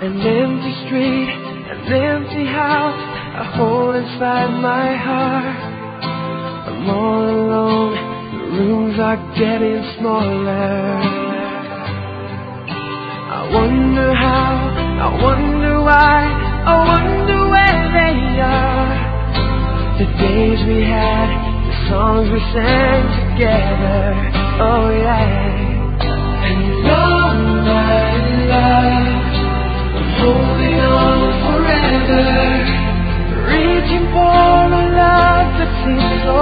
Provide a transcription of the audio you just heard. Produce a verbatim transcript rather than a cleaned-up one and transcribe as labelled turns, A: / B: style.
A: An empty street, an empty house, a hole inside my heart. I'm all alone, the rooms are getting smaller. I wonder how, I wonder why, I wonder where they are. The days we had, the songs we sang together, oh yeah. And all my love, I'm holding on forever, reaching for a love that seems so